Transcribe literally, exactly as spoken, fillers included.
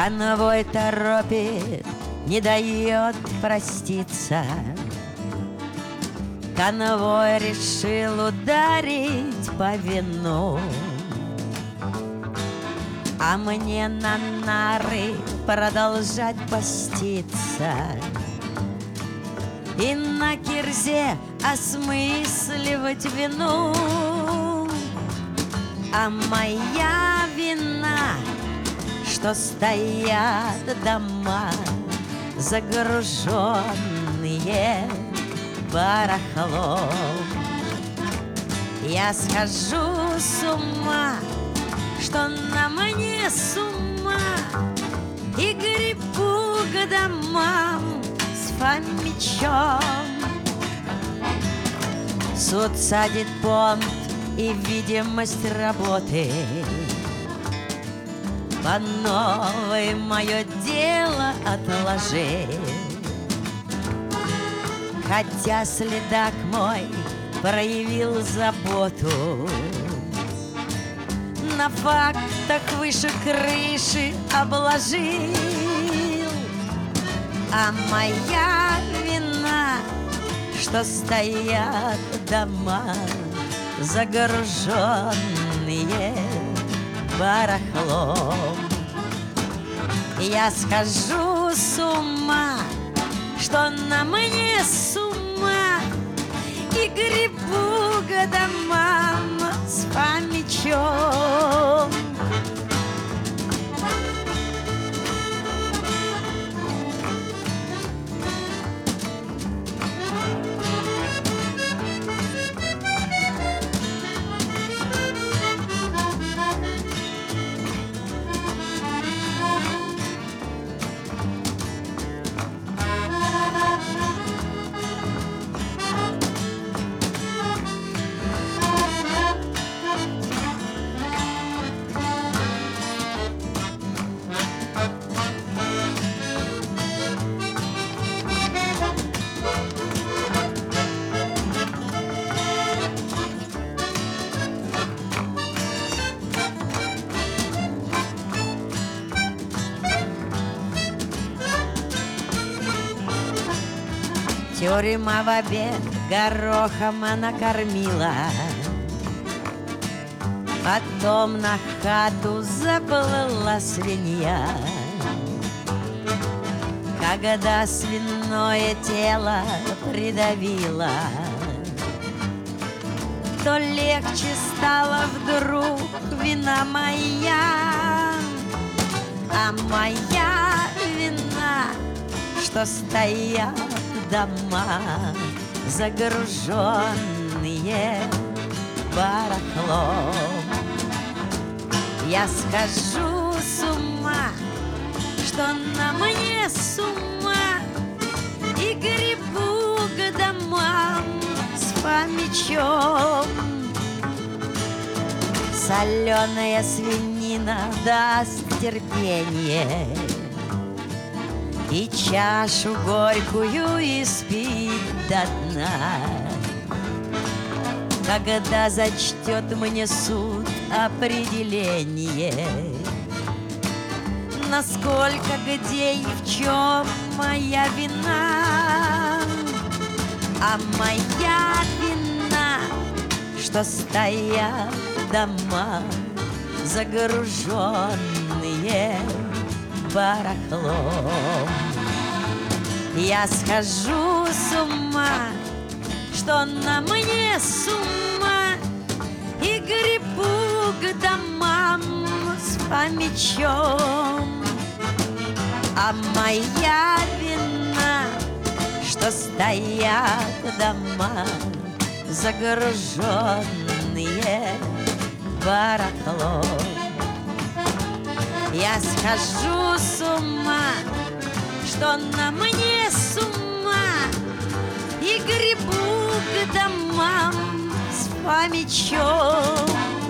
Конвой торопит, не дает проститься. Конвой решил ударить по вину, а мне на нары продолжать поститься и на кирзе осмысливать вину. А моя вина, что стоят дома, загруженные барахлом. Я схожу с ума, что на мне с ума, и гребу к домам с Фомичом. Суд садит понт и видимость работы, по новой мое дело отложил. Хотя следак мой проявил заботу, на фактах выше крыши обложил. А моя вина, что стоят дома, загруженные барахлом. Я схожу с ума, что на мне с ума, и гребу к домам с Фомичом. Тюрьма в обед горохом она кормила, потом на хату заплыла свинья. Когда свиное тело придавило, то легче стало вдруг вина моя. А моя вина, что стоят дома, загруженные барахлом. Я схожу с ума, что на мне с ума, и гребу к домам с Фомичом. Соленая свинина даст терпение, и чашу горькую испить до дна. Когда зачтет мне суд определение, насколько, где и в чем моя вина. А моя вина, что стоят дома, загруженные барахлом. Я схожу с ума, что на мне с ума, и гребу к домам с Фомичом. А моя вина, что стоят дома, загруженные барахлом. Я схожу с ума, что на мне с ума, и гребу к домам с Фомичом.